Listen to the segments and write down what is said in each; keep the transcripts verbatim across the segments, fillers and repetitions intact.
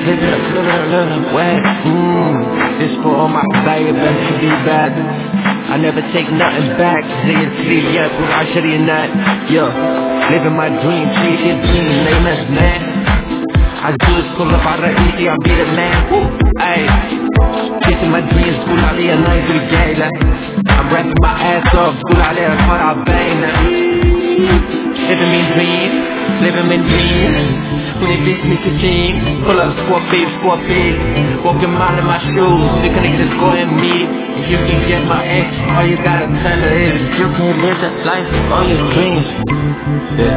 Living a little, little way. Mmm, this for all my baby to be bad. I never take nothing back. زي الكليات والعشرينات. Yo, living my dream, chase your dream, name as man. عالجوز كله بعالرئيسي I'll be the man. Ay, chasing my dreams تقول عليها نايف رجالة. I'm rapping my ass off تقول عليها الفرع باينة. Living my dream, living my dream. When it beats me to team, pull up squad big, squad big. Walking mile in my shoes, you can just go and meet. If you can get my ex, all you gotta tell her is you can live that life of all your dreams. Yeah.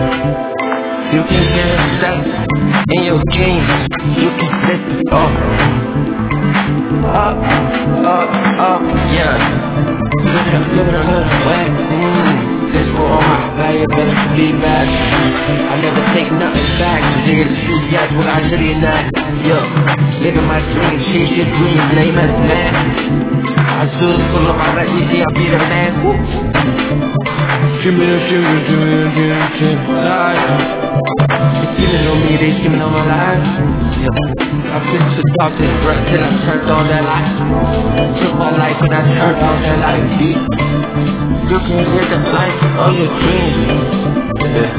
You can get stuck in your dreams. You can lift it up, up, up, up, yeah. Living a living a little way. Mm. This for all my value, better to be bad. I never take nothing back. Zero to two years when I should be not. Yo, living my dream, chase your dream, name as man. I should pull up my easy, I'll be the man. Dreaming of you, dreaming of you, dreaming of life. Skimming on me, they skimming on my life. Yeah. I've been so dark this breath till I turned on that light. Took my life and I turned on that light. You can live the life of all your dreams. Yeah.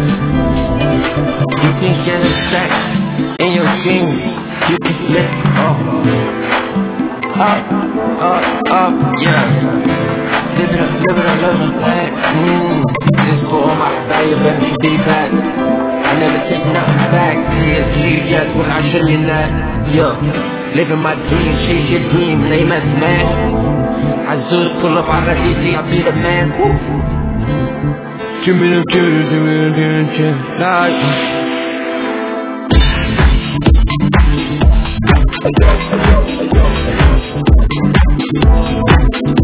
You can get a sex in your dreams. You can lift up, up, up, up, yeah. Living a, living a, living a way. Mmm, this for all my value, better to be bad. I never take nothing back. Yes, leave yet when I shouldn't not. Yo, living my dream, chase your dream, name as man. I just pull up on the easy, I'll be the man. Give me the juice, give me the juice, like.